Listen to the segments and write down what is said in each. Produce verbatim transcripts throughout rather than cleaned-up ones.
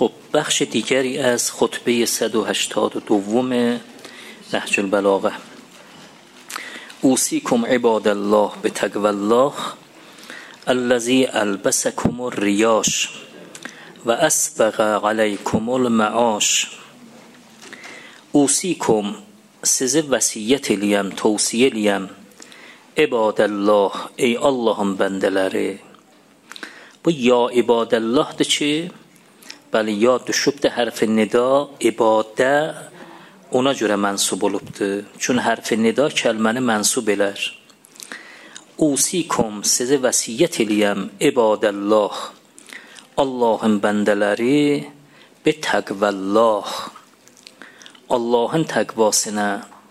خب بخش دیگری از خطبه صد و هشتاد و دو نهج البلاغه. اوصیکم عباد الله بتقوی الله الذی البسکم الریاش و اسبغ علیکم المعاش. اوصیکم sizi vəsiyyət eləyəm, tövsiyə eləyəm. İbadəllah, ey Allahın bəndələri. Bu ya ibadəllahdır ki, bəli ya düşübdə hərf-i nida, ibadə ona görə mənsub olubdur. Çün hərf-i nida kəlməni mənsub elər. Usikum, sizi vəsiyyət eləyəm, ibadəllah, Allahın bəndələri, bi təqvəllah, Allahın təqvasına.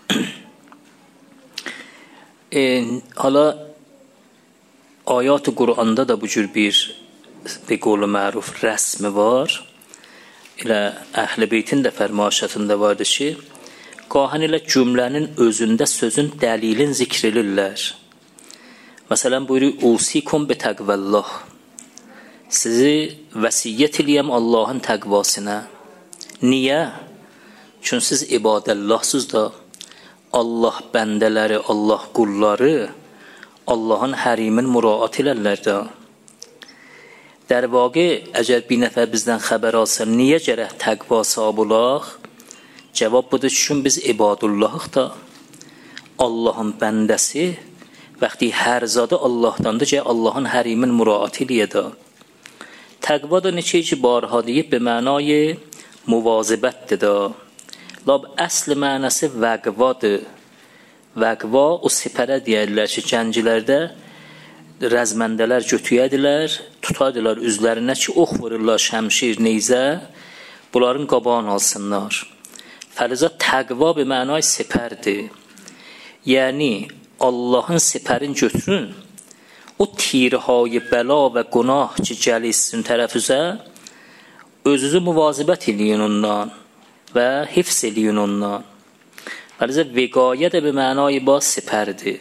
e, hala ayat-ı Qur'anda da bu cür bir به قول معروف رسم var. Elə Əhl-i Beytin də fərmaişatında vardır ki, qahan elə cümlənin özündə sözün dəlilin zikr edirlər. Məsələn buyuruyor, usikum bi təqvəllah. Sizi vəsiyyət eləyəm Allahın təqvasına. Niyə? Çünki siz ibadəllahsız da Allah bəndələri, Allah qulları Allahın hərimin müraat elərlər də. در واقع اگر bir nəfər bizdən xəbər alsa, niyə gərək təqva sahibi olaq? Cavab budur, çünki biz ibadullahıq da. Allahın bəndəsi vəqti hər zadı Allahdandır ki, Allahın hərimin müraat eləyə də. Təqva da neçə ki, barha deyib, به معنای مواظبتdir da. Lab əsl mənası vəqvadır. Vəqva o sipərə deyərlər ki, gəncilərdə rəzməndələr götüyədilər, tutaydılar üzlərinə ki, ox vururlar, şəmşir, neyzə, bunların qabağını alsınlar. Fəliza təqva bir mənay sipərdir. Yəni, Allahın siperin götürün, o tirhay bəla və günah ki, gəlissin tərəf üzə, özünüzü müvazibət eləyin ondan və hifz eləyin ondan. Fəliza vəqayə də bir mənay ba sipərdir.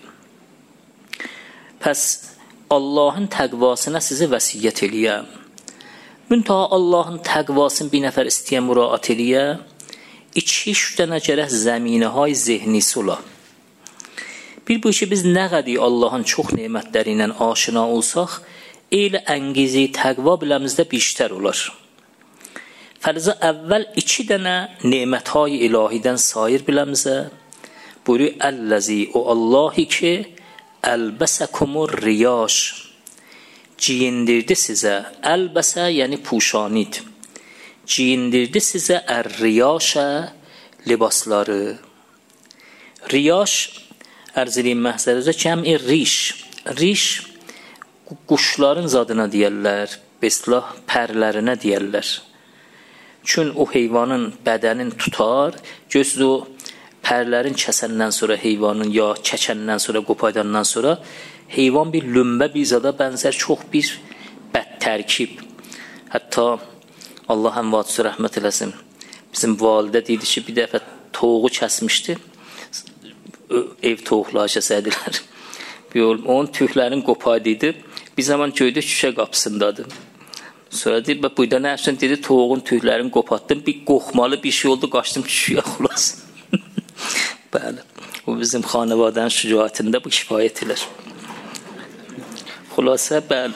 Pəs, Allahın təqvasına sizi vəsiyyət eləyəm. Müntəha Allahın təqvasını bir nəfər istəyən müraat eləyə, iki-üç dənə gərək zəminəhay zehnisi ola. Bir bu işi biz nə qədi Allahın çox nemətləri ilə aşina olsaq, elə əngizi təqva biləmizdə biştər olar. Fəliza əvvəl iki dənə neməthay ilahidən sayır biləmizə, buyuruyor, əlləzi o Allahi ki, əlbəsəkumur riyaş, giyindirdi sizə, əlbəsə yəni puşanid, giyindirdi sizə ər-riyaşə libasları. Riyaş, ərziliyim məhzərəcə kəmi riş, riş quşların zadına deyərlər, beslah pərlərinə deyərlər. Çün o heyvanın bədənin tutar, gözü o pərlərin kəsəndən sonra heyvanın ya çəkəndən sonra, qopaydandan sonra heyvan bir lümbə bir zada bənzər çox bir bəd tərkib. Hətta Allah həmvadüsü rəhmət eləsin. Bizim validə deyildi ki, bir dəfə toğu kəsmişdi. Ev toğuqları kəsədilər. Onun tüylərin qopaydıydı. Bir zaman göydü şüşə qapısındadır. Sonra deyir, bu da nə üçün dedi, toğun tüylərini qopatdım. Bir qoxmalı bir şey oldu, qaçdım şüşəyə xulasın. Bəli, bu bizim xanəvadənin şücaətində bu kifayət elər. Xülasə, bəli.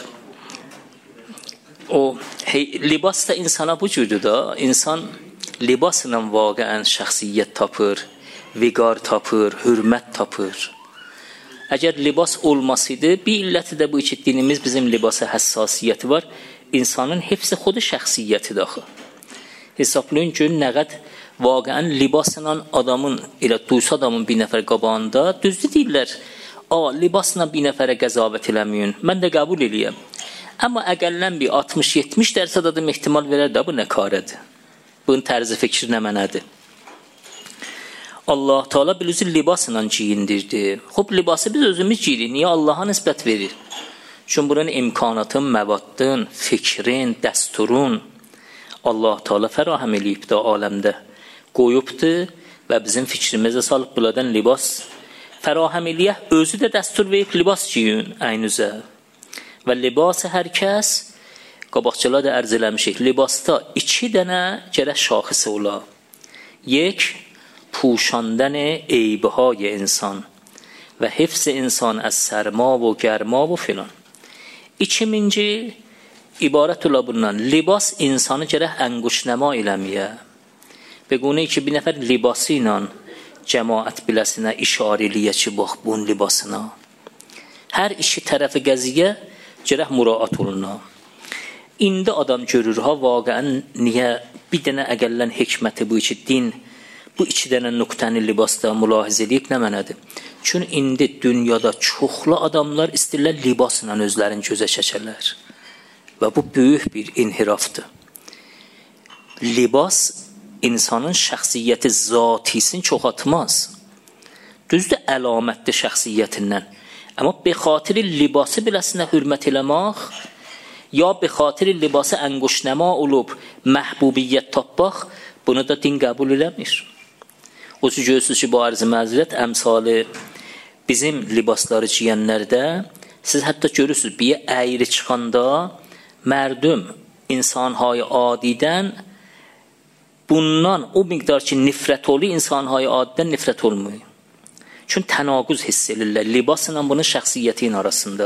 O, hey, libas da insana bu cürdür da. İnsan libasla vaqəən şəxsiyyət tapır, viqar tapır, hürmət tapır. Əgər libas olmasıydı, bir illəti də bu iki dinimiz bizim libasa həssasiyyəti var. İnsanın hepsi xudu şəxsiyyəti daxı. Hesablayın ki, nə qəd vaqəən libasla adamın, elə duysa adamın bir nəfər qabağında, düzdür deyirlər, a, libasla bir nəfərə qəzavət eləməyin, mən də qəbul eləyəm. Amma əqəllən bir altmış yetmiş dərsə adam ehtimal verər də, bu nə karədir? Bunun tərzi fikri nə mənədir? Allah Teala bilüzü libasla giyindirdi. Xub, libası biz özümüz giyirik, niyə Allaha nisbət verir? Çünki bunun imkanatın, məvaddın, fikrin, dəsturun Allah Teala fərahəm eləyib də aləmdə. Qoyubdur və bizim fikrimizə salıb bunlardan libas fərahəm eləyə, özü də dəstur verib libas giyin əynüzə. Və libası hər kəs qabaqçılar da ərz eləmişik. Libasda iki dənə gərək şaxısı ola. یک پوشاندن عیبهای انسان و حفظ انسان از سرما و گرما و فلان. İkiminci ibarət ola bundan. Libas insanı gərək ənguşnəma eləməyə. به گونه که bir nəfər libası ilə cəmaət biləsinə işarə eləyə ki, bax bunun libasına. Hər iki tərəfi qəziyə gərək müraat oluna. İndi adam görür ha vaqəən niyə bir dənə əgəllən hikməti bu iki din bu iki dənə nöqtəni libasda mülahizə edib nə mənədir? Çünki indi dünyada çoxlu adamlar istəyirlər libasla özlərini gözə çəkərlər. Və bu böyük bir inhirafdır. Libas insanın şəxsiyyəti zatisini çoxaltmaz. Düzdür, əlamətdir şəxsiyyətindən. Amma be xatir libası biləsinə hürmət eləmək ya be xatir libası ənguşnəma olub məhbubiyyət tapmaq, bunu da din qəbul eləmir. O cür görürsünüz ki, bu arz-ı məzrət əmsalı bizim libasları giyənlərdə siz hətta görürsünüz, bir əyri çıxanda mərdum insanhay adidən bundan o miqdar ki nifrət olu insanhay adidən nifrət olmuyor. Çünki tənaquz hiss edirlər libasla bunun şəxsiyyətin arasında.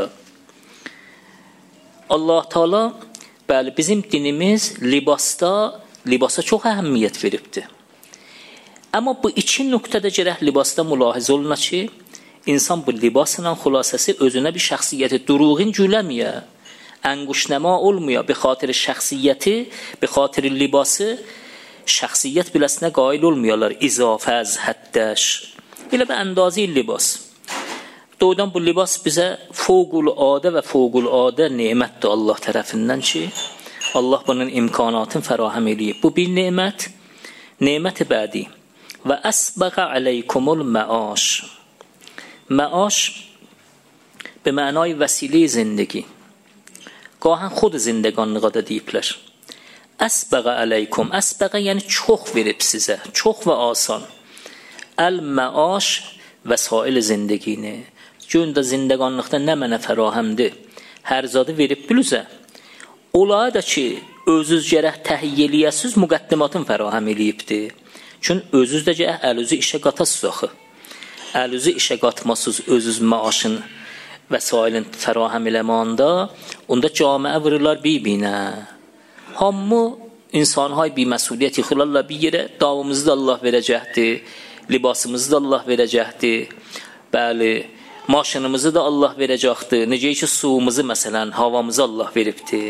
Allah Teala bəli bizim dinimiz libasda libasa çox əhəmiyyət veribdir. Amma bu iki nöqtədə gərək libasda mülahizə oluna ki, insan bu libasla xülasəsi özünə bir şəxsiyyəti duruğin güləməyə, ənguşnəma olmuyor, be xatir şəxsiyyəti, be xatir libası, şəxsiyyət biləsinə qail olmuyorlar, izafə az həddəş. Elə bir əndazı libas. Doğrudan bu libas bizə fövqüladə və fövqüladə nemətdir Allah tərəfindən ki, Allah bunun imkanatını fərahəm eləyib. Bu bir nemət, nemət-i bədi. Və əsbəqə aleykumul məaş. Məaş به معنای وسیله زندگی گاهن خود زندگانlığa da deyiblər. Əsbəqə aleykum. Əsbəqə yəni çox verib sizə, çox və asan. Əl-məaş vəsail zindegini. Gündə zindəqanlıqda nə mənə fərahəmdir? Hər zadı verib bilüzə. Olaya da ki, özüz gərək təhiyyə eləyəsiz, müqəddimatın fərahəm eləyibdir. Çünki özüz də gərək əl-üzü işə qatasız axı. Əl-üzü işə qatmasız özüz məaşın vəsailin fərahəm eləmanda, onda camiə vururlar bir-birinə. Hamı insanhay bir məsuliyyət yıxılarlar bir yerə, davamızı da Allah verəcəkdir, libasımızı da Allah verəcəkdir, bəli, maşınımızı da Allah verəcəkdir, necə ki suyumuzu məsələn, havamızı Allah veribdir.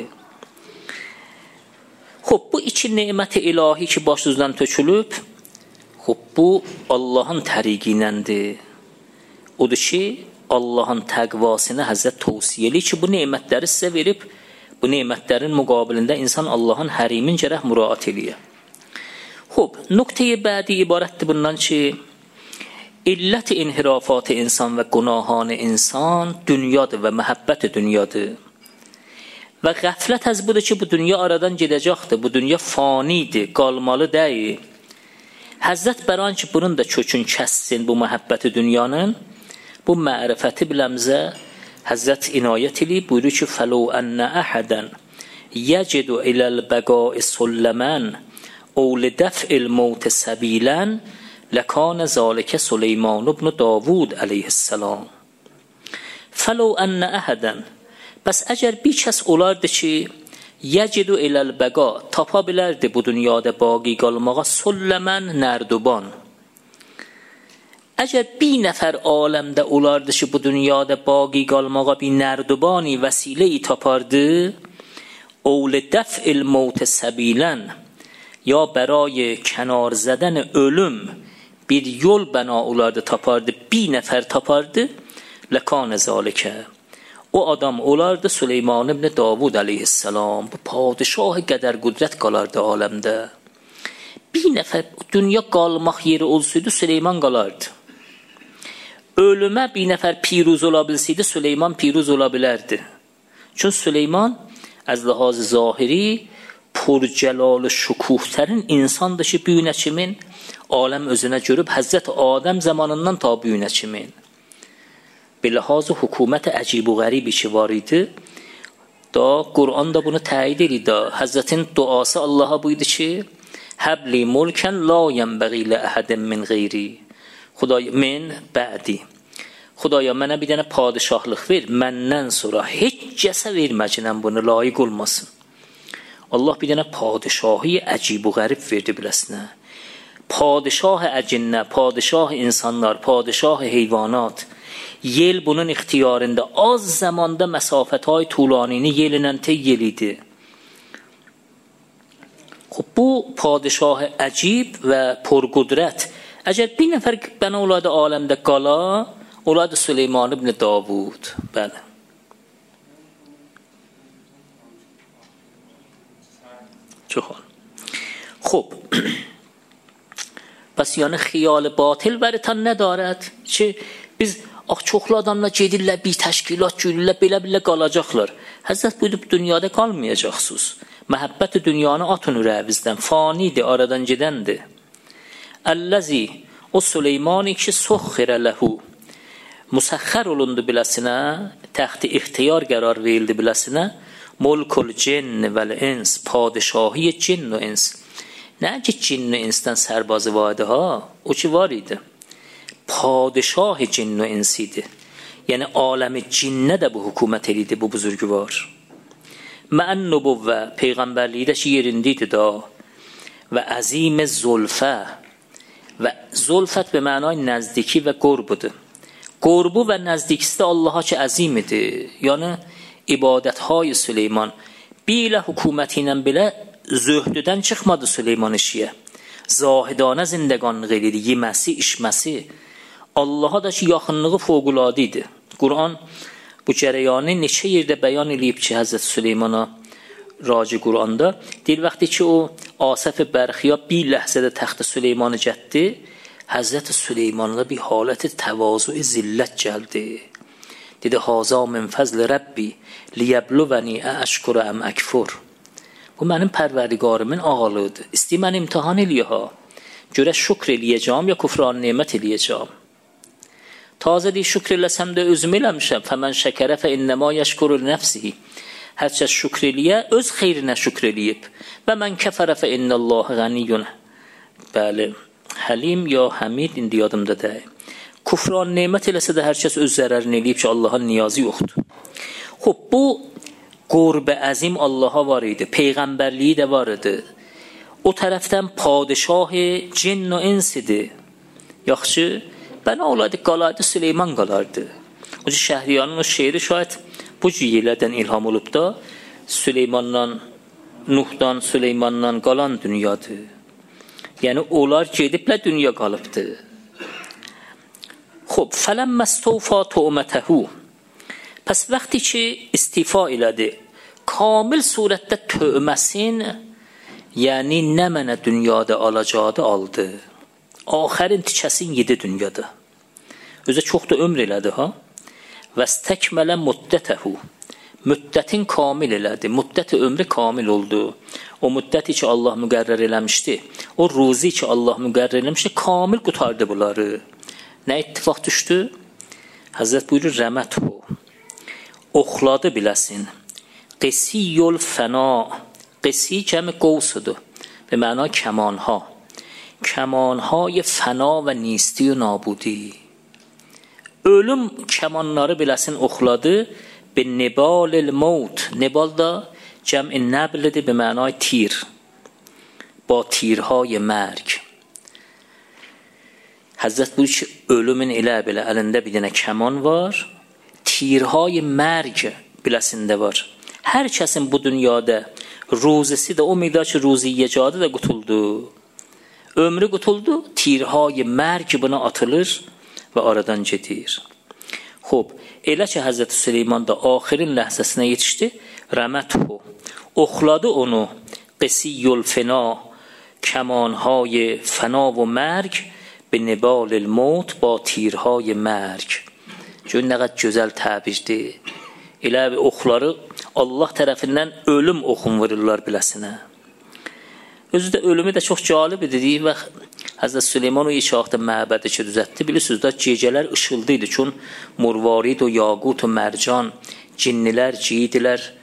Xob, bu iki neməti ilahi ki başınızdan tökülüb, xob, bu Allahın təriqi iləndir. Odur ki, Allahın təqvasını Həzrət tövsiyəli ki, bu nemətləri sizə verib, bu nemətlərin müqabilində insan Allahın hərimin gərək müraat eləyə. Xob, nöqtəyə bədi ibarətdir bundan ki, illət inhirafat insan və gunahan insan dünyadır və məhəbbət dünyadır. Və qəflət az budur ki, bu dünya aradan gedəcəkdir, bu dünya fanidir, qalmalı deyil. Həzrət bəran ki, bunun da kökün kəssin bu məhəbbəti dünyanın, bu mərifəti biləmizə Həzrət inayət eləyib, buyurur ki, فَلَوْ أَنَّ أَحَدًا يَجِدُ إِلَى الْبَقَاءِ سُلَّمًا أَوْ لِدَفْعِ الْمَوْتِ سَبِيلًا لَكَانَ ذَلِكَ سُلَيْمَانُ بْنُ داوود علیه السلام. فَلَوْ أَنَّ أَحَدًا Bəs əgər bir kəs olardı ki, yəcidu iləl bəqa, tapa bilərdi bu dünyada baqi qalmağa, sulləmən nərduban. Əgər bir nəfər aləmdə olardı ki, bu dünyada baqi qalmağa bir nərdubani vəsilə-i tapardı, اول دفع الموت سبیلن یا برای کنار زدن ölüm bir yol bana olardı tapardı, bir nefer tapardı, lekane zalike. O adam olardı Süleyman ibn Davud aleyhisselam. Bu padişah qədər qüdrət qalardı aləmdə. Bir nəfər dünya qalmaq yeri olsaydı Süleyman qalardı. Ölümə bir nəfər piruz ola bilseydi Süleyman piruz ola bilərdi. Çünki Süleyman az ləhaz zahiri purcəlal şükuhtərin insandır ki, büyünə kimin aləm özünə görüb Həzrət Adəm zamanından ta büyünə kimin. Bilhaz hükümət əcib və qəribi ki var idi, da Kur'an da bunu təyid edir da. Hazretin duası Allah'a buydu ki Habli mulken la yenbaghi li ahadin min gayri. Xuday min ba'di. Xudaya mənə bir dənə padişahlıq ver, məndən sonra heç kəsə verməcənəm bunu, layiq olmasın. Allah bir dənə padişahı əcib və qərib verdi biləsinə. Padişah əcinnə, padişah insanlar, padişah heyvanat. Yel bunun ixtiyarında az zamanda məsafətay tulanini yelinən tey yelidi. Xub bu padişah əcib və porqudrət. Əgər bir nəfər bənə olaydı aləmdə qala, olaydı Süleyman ibn Davud. Bəli. Çox ol. خب پس یعنی خیال باطل برتان ندارد چه biz ax çoxlu adamlar gedirlər bir təşkilat görürlər belə belə qalacaqlar. Həzrət buyurub dünyada qalmayacaqsınız. Məhəbbət dünyanı atın ürəyinizdən, fanidir, aradan gedəndir. Allazi o Süleyman ki suxira lahu musaxxar olundu biləsinə, təxti ixtiyar qərar verildi biləsinə, mulkul cinn vel ins, padişahi cinn و ins. Nə ki cinn و insdən sərbazı vardı ha, o ki var idi. Padişah cinn و ins idi. Yəni aləmi cinnə də bu hökumət elidi bu buzurgvar. Mən nübüvvə peyğəmbərliyi də ki yerindeydi da və əzim zulfə və zulfət به معنای نزدیکی və qurbudur. Qurbu və nəzdikisi də Allaha ki əzim idi. Yəni ibadətهای Süleyman bilə hökuməti ilə belə zöhdüdən çıxmadı Süleyman işiyə. Zahidanə zindəqanlıq edirdi, yeməsi, içməsi. Allaha da ki yaxınlığı fövqəladə idi. Quran bu cərəyanı neçə yerdə bəyan eləyib ki, Həzrət Süleymana raci Quranda deyir, vaxtı ki o Asaf Bərxiya bir ləhzədə təxtə Süleymanı gətdi, Həzrət Süleymanla bir haləti təvazu zillət gəldi. Dedi, haza min fəzl Rəbbi liyəbluvəni əşkura əm əkfur. Bu mənim pərverdigarımın ağalığıdır. İstəyir mən imtihan eləyə ha. Görə şükr eləyəcəm ya küfran nemət eləyəcəm. Tazə deyir, şükr eləsəm də özüm eləmişəm. Fəmən şəkərə fə innəma yəşkurul nəfsihi. Hər kəs şükr eləyə, öz xeyrinə şükr eləyib. Və mən kəfərə fə innəllahı qəniyyun. Bəli, Həlim ya Həmid indi yadımda deyil. Küfran nemət eləsə də hər kəs öz zərərini eləyib ki, Allahın niyazı yoxdur. Xub, bu qurb əzim Allaha var idi, peyğəmbərliyi də var idi. O tərəfdən padişah cinn و ins idi. Yaxşı, bənə olaydı qalardı, Süleyman qalardı. O ki, Şəhriyanın o şeiri şayət bu cüyələrdən ilham olub da, Süleymandan, Nuhdan, Süleymandan qalan dünyadır. Yəni, onlar gediblə dünya qalıbdı. Xub, fələmmə stəvfə tuğmətəhu. Pəs vaxtı ki istifa elədi, kamil surətdə tövməsin, yəni nə mənə dünyada alacağı aldı. Axərin tikəsin yedi dünyada. Özə çox da ömr elədi ha. Vəstəkmələ müddətəhu. Müddətin kamil elədi. Müddəti ömrü kamil oldu. O müddəti ki Allah müqərrər eləmişdi. O ruzi ki Allah müqərrər eləmişdi. Kamil qutardı bunları. Nə ittifaq düşdü? Həzrət buyurur, rəməthu. Oxladı biləsin. Qesiyyul fəna. Qesi kəmi qovsudur. Be məna kəmanha. Kəmanهای fəna və nisti و nabudi. Ölüm kəmanları biləsin oxladı. Be nebal الموت. Nebal da cəmi nəblidir به معنای تیر. با تیرهای مرگ. Həzrət buyur ki, ölümün elə belə əlində bir dənə kəman var. Tirهای مرگ biləsində var. Hər kəsin bu dünyada ruzisi də o miqdar ki ruzi yecadı da qutuldu. Ömrü qutuldu, tirهای مرگ buna atılır və aradan gedir. Xub, elə ki Həzrət Süleyman da axirin ləhzəsinə yetişdi, rəməthu, oxladı onu, qesiyyul fena, kəmanهای fəna و مرگ به نبال الموت با تیرهای مرگ. Gör nə qədər gözəl təbirdir. Elə bir oxları Allah tərəfindən ölüm oxun vururlar biləsinə. Özü də ölümü də çox cəlib idi və Həzrət Süleyman o iki vaxtda məbədi ki düzəltdi. Bilirsiniz də gecələr işıldıydı. Çün murvarid و yaqut و mərcan cinnilər, ciyidilər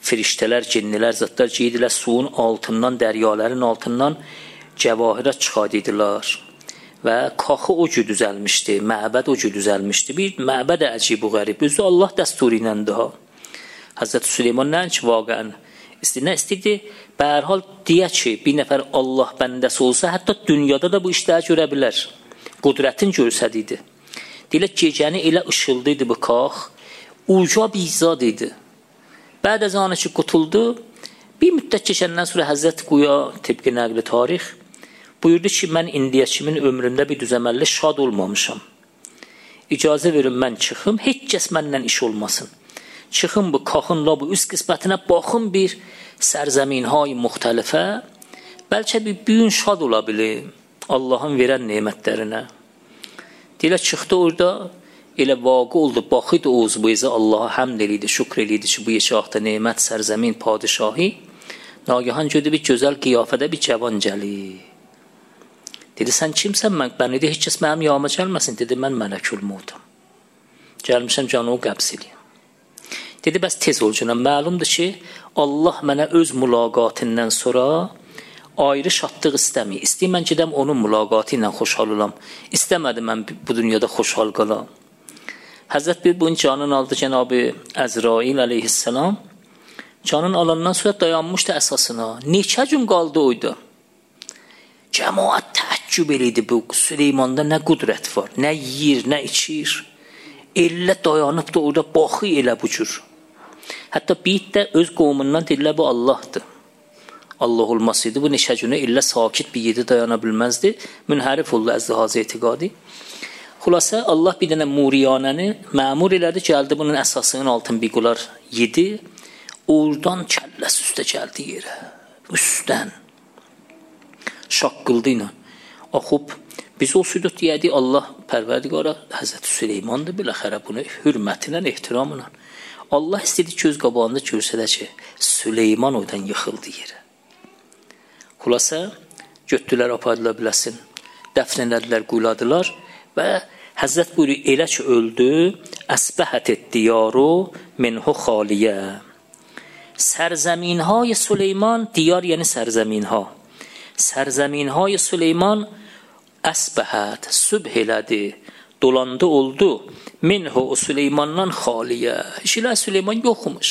Firiştələr, cinnilər, zatlar giydilər, suyun altından, dəryaların altından cəvahirat çıxardılar. Və kaxı o cür düzəlmişdi, məbəd o cür düzəlmişdi. Bir məbəd əcib və qərib. Özü Allah dəsturu iləndir ha. Hazreti Süleyman nəinki vaqəən istəyir, nə istəyirdi? Bə hər hal deyə ki, bir nəfər Allah bəndəsi olsa, hətta dünyada da bu işləri görə bilər. Qudrətin görsədiydi. Deyilə gecəni elə ışıldıydı bu kax, uca bizad idi. Bəd az anı ki, qutuldu, bir müddət keçəndən sonra Həzrət Quya, tibqi nəqli tarix, buyurdu ki, mən indiyə kimin ömründə bir düzəməlli şad olmamışam. İcazə verin, mən çıxım, heç kəs məndən iş olmasın. Çıxın bu kaxınla bu üst qismətinə, baxın bir sərzəminhay müxtəlifə, bəlkə bir büyün şad ola bilir Allahın verən nemətlərinə. Deyilə çıxdı orada, elə vaqı oldu, baxıydı oğuz bu izə Allaha həmd eliydi, şükr eliydi ki, bu yeşaqda nemət, sərzəmin, padişahi. Nagəhan gördü bir gözəl qiyafədə bir cavan gəlir. Dedi, sən kimsən mən? Mən dedi, heç kəs mənim yağıma gəlməsin. Dedi, mən mələkül mevtum. Gəlmişəm canı o qəbz eləyəm. Dedi, bəs tez ol canım. Məlumdur ki, Allah mənə öz mülaqatindən sonra ayrı şadlıq istəmir. İstəyir mən gedəm onun mülaqatı ilə xoşhal olam. İstəmədi mən bu dünyada xoşhal qalam. Həzrət bir bunun canını aldı Cənab-ı Əzrail əleyhissalam. Canını alandan sonra dayanmışdı əsasına. Neçə gün qaldı oydu. Cəmaət təəccüb eləydi bu Süleymanda nə qudrət var. Nə yiyir, nə içir. Elə dayanıb da orada baxı elə bu cür. Hətta bir də öz qovumundan deyirlər bu Allahdır. Allah olmasıydı bu neçə günə illə sakit bir yedi dayana bilməzdi. Münhərif oldu əzdihazı etiqadi. Xülasə Allah bir dənə Muriyanəni məmur elədi, gəldi bunun əsasının altın biqular yedi. Oradan kəlləsi üstə gəldi yerə. Üstdən. Şaqqıldı ilə. Axıb, biz olsaydık deyədik Allah pərverdigara Həzrət Süleymandır, biləxərə bunu hürmətinə, ehtiramla. Allah istədi göz qabağında görsədə ki, Süleyman oradan yıxıldı yerə. Xülasə, götdülər, apardılar biləsin, dəfnələdilər, quyladılar və Həzrət buyuruyor, elə ki öldü, əsbəhət etdiyaru minhu xaliyə. Sərzəminhay Süleyman, diyar yəni sərzəminha. Sərzəminhay Süleyman əsbəhət, sübh elədi, dolandı oldu, minhu o Süleymandan xaliyə. İşilə Süleyman yoxmuş.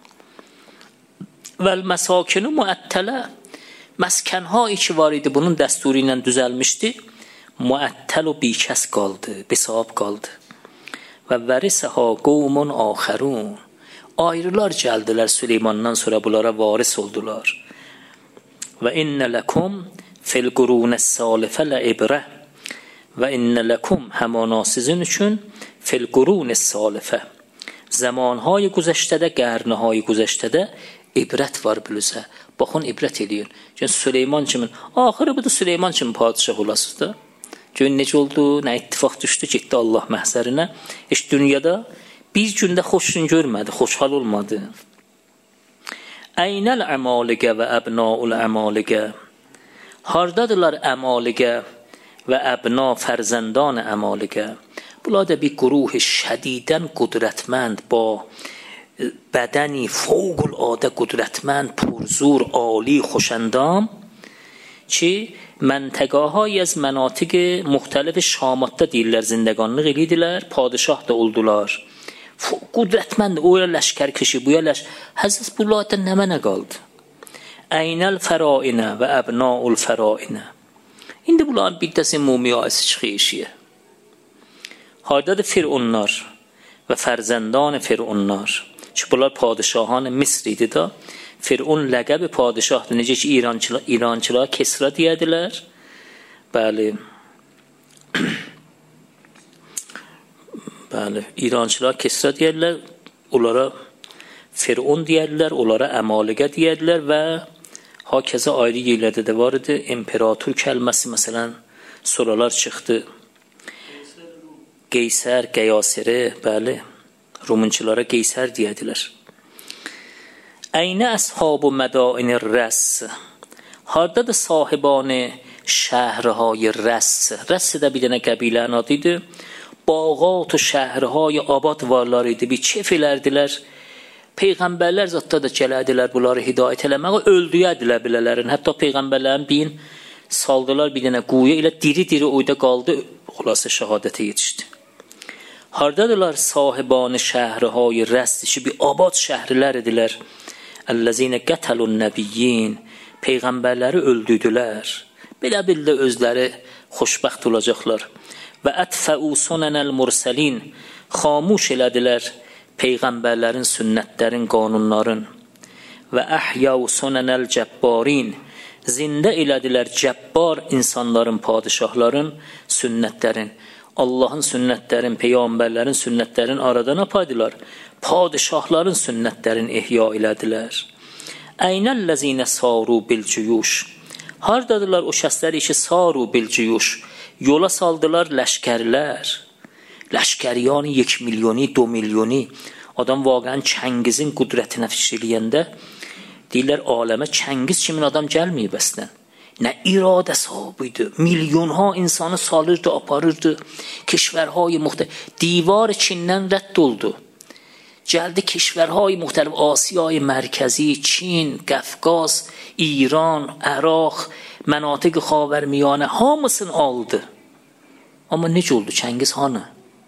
Vəl məsakinu müəttələ, məskənhayı ki var idi, bunun dəsturu ilə düzəlmişdi, müəttəl o bikəs qaldı, besab qaldı. Və vərisəha qovmun axərun, ayrılar gəldilər Süleymandan sonra bunlara varis oldular. Və innə ləkum fil qurunəs salifə lə ibrə və innə ləkum həmana sizin üçün fil qurunəs salifə zamanهای گذشتədə, qərnهای گذشتədə ibrət var bilüzə. Baxın, ibrət eləyin. Çünki Süleyman kimin, axırı budur Süleyman kimin padişah olasız da. Gör necə oldu, nə ittifaq düşdü, getdi Allah məhzərinə. Heç dünyada bir gündə xoşun görmədi, xoşhal olmadı. Əynəl əmaligə və əbnaul əmaligə. Hardadılar əmaligə və əbna fərzəndan əmaligə. Bunlar da bir quruh şədidən qudrətmənd, ba bədəni fوق‌العاده qudrətmənd, پرزور، عالی، خوشندام ki məntəqəهای از مناطق مختلف şamatda deyirlər, zindəqanlıq elədilər, padişah da oldular. Qudrətmənd, o ya ləşkər kişi, bu ya ləş. Həzrət bunlardan nə mənə qaldı? Əynəl fərainə və əbnaul fərainə. İndi bunların bir dəsi mumiyası çıxıyışıya. Hardadır Firunlar və fərzəndan Firunlar. Ki bunlar padişahan Misr idi da. Firun ləqəbi padişahdır. Necə ki İrançılar, İrançılar Kesra deyədilər. Bəli. Bəli, İrançılar Kesra deyədilər. Onlara Firun deyədilər, onlara əmaligə deyədilər və hakeza ayrı yerlərdə də var idi. İmperator kəlməsi məsələn soralar çıxdı. Qeysər, Qeyasiri, bəli, Rumunçulara Qeysər deyədilər. Əynə əshab-ı mədain-i rəs. Hardadır sahibanı şəhrihay rəs. Rəs də bir dənə qəbilənin adıdır. Bağat و şəhrihay abad varlar idi. Bir kef elərdilər. Peyğəmbərlər zətdə də gələdilər bunları hidayət eləməyə, öldüyədilər bilələrin. Hətta peyğəmbərlərin bin saldılar bir dənə quyu ilə diri-diri oyda qaldı, xülasə şəhadətə yetişdi. Hardadılar sahibanı şəhrihay rəst işi bir abad şəhərlər idilər. Əlləzinə qətəlun nəbiyyin, peyğəmbərləri öldürdülər. Belə bildə özləri xoşbəxt olacaqlar. Və ətfəu sunənəl mursəlin, xamuş elədilər peyğəmbərlərin sünnətlərin, qanunların. Və əhyəu sunənəl cəbbarin, zində elədilər cəbbar insanların, padişahların sünnətlərin. Allahın sünnətlərin, peyğəmbərlərin sünnətlərin aradan apaydılar. Padişahların sünnətlərin ihya elədilər. Əynəl-ləzinə saru bil-cüyuş, hardadılar o şəsləri işi saru bil-cüyuş, yola saldılar ləşkərlər. Ləşkəriyanı یک milyoni, do milyoni. Adam vaqəən Çəngizin qudrətinə fikir eləyəndə deyirlər aləmə Çəngiz kimin adam gəlməyib əslən. Nə iradə sahibiydi. Milyonha insanı salırdı, aparırdı. Keşvərhay müxtəlif. Divar Çindən rədd oldu. Gəldi keşvərhay müxtəlif. Asiyay mərkəzi, Çin, Qafqaz, İran, Əraq, mənatiq xavərmiyanə hamısını aldı. Amma necə oldu? Çəngiz hanı?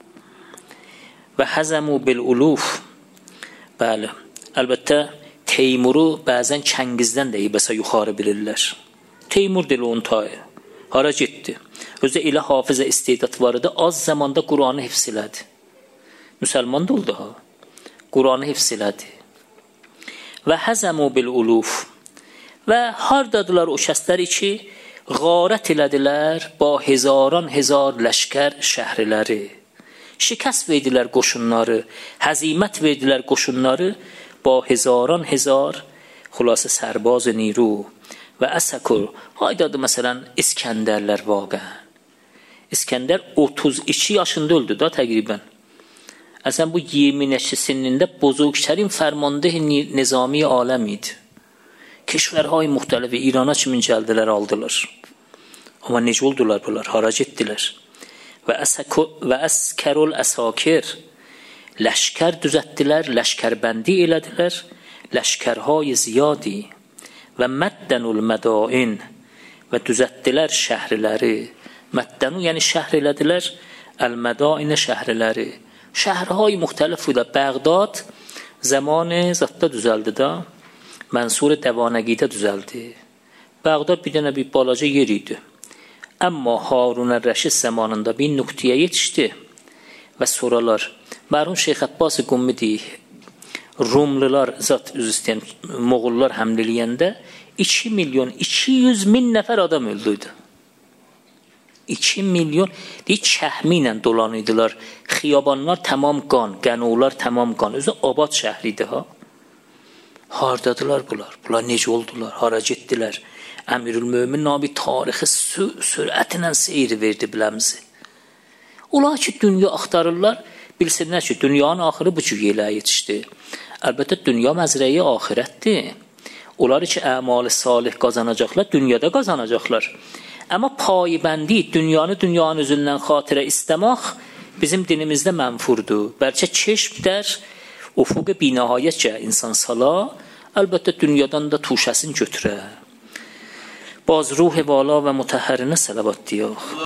Və həzəmu bil-uluf. Bəli. Əlbəttə Teymuru bəzən Çəngizdən də ibəsə yuxarı bilirlər. Teymur dili on tayı. Hara getdi? Özü elə hafizə istedad var idi. Az zamanda Qur'anı hifz elədi. Müsəlman da oldu ha. Qur'anı hifz elədi. Və həzəmu bil-uluf. Və hardadılar o şəsləri ki, ғارət elədilər ba hezaran hezar ləşkər şəhriləri. Şikəst verdilər qoşunları, həzimət verdilər qoşunları, ba hezaran hezar xülasə sərbaz niru. Və əsəkur, haydadı məsələn İskəndərlər vaqəən. İskəndər otuz iki yaşında öldü da təqribən. Əslən bu iyirmi neçə sinində bozorgtərin fərmandehi nizami aləm idi. Keşvərhay müxtəlifi İrana kimin gəldilər, aldılar. Amma necə oldular bunlar? Hara getdilər? Və əskərul əsakir, ləşkər düzətdilər, ləşkərbəndi elədilər, ləşkərhay ziyadi. Və məddənul mədain, və düzətdilər şəhriləri. Məddənu yəni şəhr elədilər, əl-mədainə şəhriləri. Şəhrihay müxtəlif idi. Bəğdad zamanı zətdə düzəldi da, Mənsur Dəvanəgidə düzəldi. Bəğdad bir dənə bir balaca yer idi. Amma Harun Rəşid zamanında bir nöqtəyə yetişdi və soralar. Mərhum Şeyx Abbas Qummi deyir, Rumlular, zat üz istəyən Moğollar həmlə eləyəndə iki milyon iki yüz min nəfər adam öldüydü. iki milyon deyir, çəhmi ilə dolanıydılar. Xiyabanlar tamam qan, qənular tamam qan. Özü abad şəhridir ha. Hardadılar bunlar? Bunlar necə oldular? Hara getdilər? Əmirül-Mömin nabi tarixi sürətlə seyri verdi biləmizi. Ola ki, dünya axtarırlar, bilsinlər ki, dünyanın axırı bu cür yelə yetişdi. Əlbəttə, dünya məzrəyi axirətdir. Onları ki, əmal-i salih qazanacaqlar, dünyada qazanacaqlar. Amma paybəndi, dünyanı dünyanın üzündən xatirə istəmək bizim dinimizdə mənfurdur. Bəlkə keşb dər, ufuq-i binahayətcə insan sala, əlbəttə dünyadan da tuşəsini götürə. Baz ruh-i vala və mütəhərinə səlavat deyək.